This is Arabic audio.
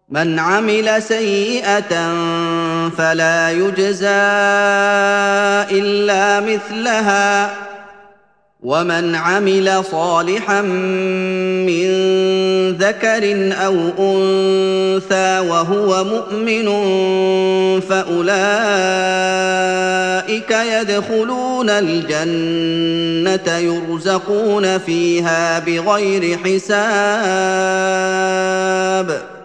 مَنْ عَمِلَ سَيِّئَةً فَلَا يُجْزَىٰ إِلَّا مِثْلَهَا ۖ وَمَنْ عَمِلَ صَالِحًا مِّن ذَكَرٍ أَوْ أُنثَىٰ وَهُوَ مُؤْمِنٌ فَأُولَٰئِكَ يَدْخُلُونَ الْجَنَّةَ يُرْزَقُونَ فِيهَا بِغَيْرِ حِسَابٍ